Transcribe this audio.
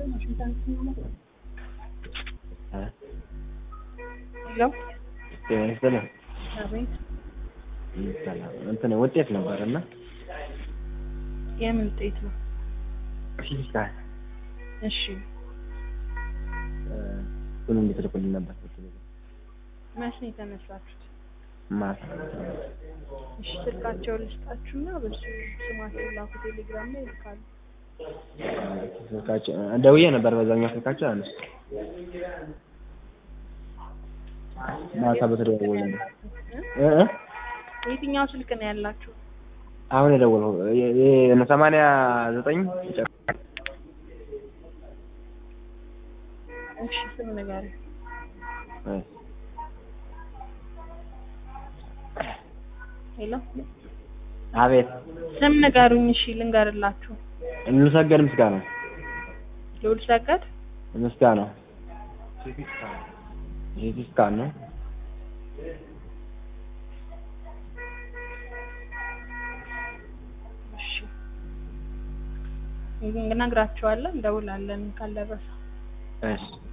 ሄሎ ሰላም አቤት። ሰላም እንትን ውጤት ነበርና የምን ውጤት ነው? ፊዚካል እሺ ሁሉ እንድትልኩልኝ ነበር። መቼ ነው የተነሳችሁት? ማታ እሺ ስልካቸውን ልስጣችሁና በሱ ስማቸውን ላኩ። ቴሌግራም ላይ ይልካሉ። ስልካቸው ደውዬ ነበር በዛኛው ስልካቸው አነሱ ማታ በተደወለ ነበር። የትኛው ስልክ ነው ያላችሁ? አሁን የደወለው የነ 89 እሺ ስም ነገር ሄሎ አቤት ስም ንገሩኝ። እሺ ልንገርላችሁ። ልሰገድ ምስጋና ልውል ሰገድ ምስጋና ፊዚካል ነው። እሺ እንግዲህ ነግራችኋለን፣ እንደውላለን ካልደረሰ። እሺ